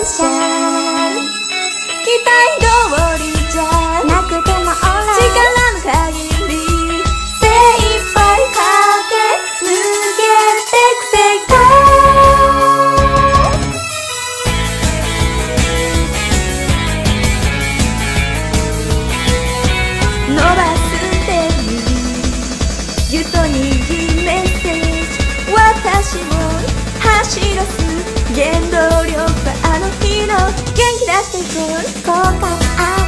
シャル期待通りじゃなくてもオーライ力の限り精一杯駆け抜けてく世界伸ばす手にぎゅっと握るメッセージ私を走らす原動力はあの日の元気出していこう後悔